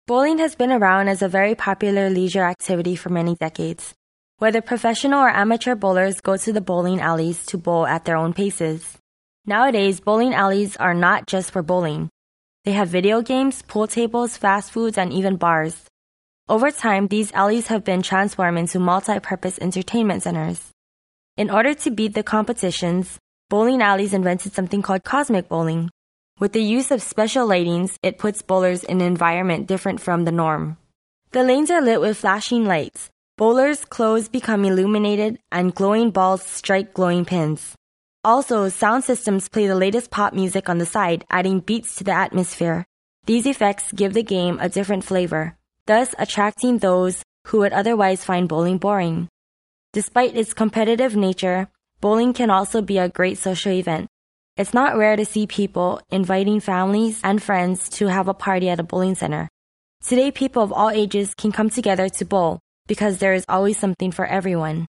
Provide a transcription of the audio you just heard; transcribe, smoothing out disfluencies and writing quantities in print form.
Bowling has been around as a very popular leisure activity for many decades. Whether professional or amateur bowlers go to the bowling alleys to bowl at their own paces. Nowadays, bowling alleys are not just for bowling. They have video games, pool tables, fast foods, and even bars. Over time, these alleys have been transformed into multi-purpose entertainment centers. In order to beat the competitions, bowling alleys invented something called cosmic bowling. With the use of special lightings, it puts bowlers in an environment different from the norm. The lanes are lit with flashing lights. Bowlers' clothes become illuminated and glowing balls strike glowing pins. Also, sound systems play the latest pop music on the side, adding beats to the atmosphere. These effects give the game a different flavor, thus attracting those who would otherwise find bowling boring. Despite its competitive nature, bowling can also be a great social event. It's not rare to see people inviting families and friends to have a party at a bowling center. Today, people of all ages can come together to bowl because there is always something for everyone.